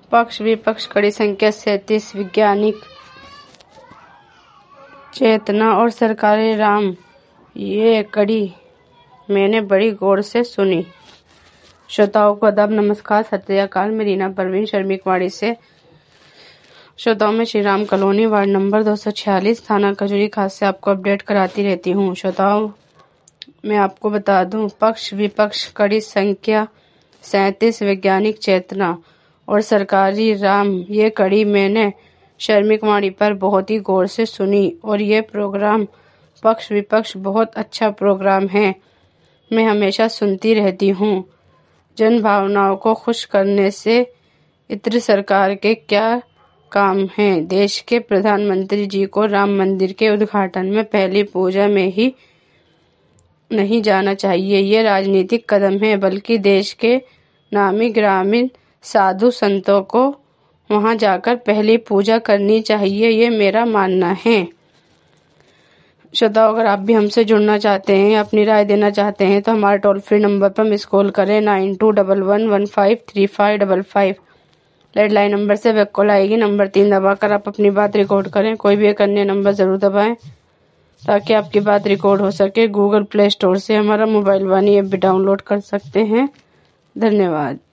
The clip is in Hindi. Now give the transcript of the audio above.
पक्ष विपक्ष कड़ी संख्या 37 वैज्ञानिक चेतना और सरकारी राम, ये कड़ी मैंने बड़ी गौर से सुनी। श्रोताओं को अदब नमस्कार, सत श्री अकाल। मैं रीना परवीन शर्मिकवाड़ी से श्रोताओं में Shri Ram colony ward number 246 थाना खजूरी खास से आपको अपडेट कराती रहती हूँ। श्रोताओं मैं आपको बता दूं, पक्ष विपक्ष कड़ी संख्या 37 वैज्ञानिक चेतना और सरकारी राम, ये कड़ी मैंने शर्मिकवाड़ी पर बहुत ही गौर से सुनी और ये प्रोग्राम पक्ष विपक्ष बहुत अच्छा प्रोग्राम है। मैं हमेशा सुनती रहती हूँ। जन भावनाओं को खुश करने से इतर सरकार के क्या काम हैं। देश के प्रधानमंत्री जी को राम मंदिर के उद्घाटन में पहली पूजा में ही नहीं जाना चाहिए। ये राजनीतिक कदम है, बल्कि देश के नामी ग्रामीण साधु संतों को वहां जाकर पहली पूजा करनी चाहिए। ये मेरा मानना है। श्रोताओं, अगर आप भी हमसे जुड़ना चाहते हैं या अपनी राय देना चाहते हैं तो हमारे टोल फ्री नंबर पर मिस कॉल करें 9211153555। लैंडलाइन नंबर से बैक कॉल आएगी। नंबर 3 दबाकर आप अपनी बात रिकॉर्ड करें। कोई भी एक अन्य नंबर जरूर दबाएं ताकि आपकी बात रिकॉर्ड हो सके। गूगल प्ले स्टोर से हमारा मोबाइल वाणी ऐप भी डाउनलोड कर सकते हैं। धन्यवाद।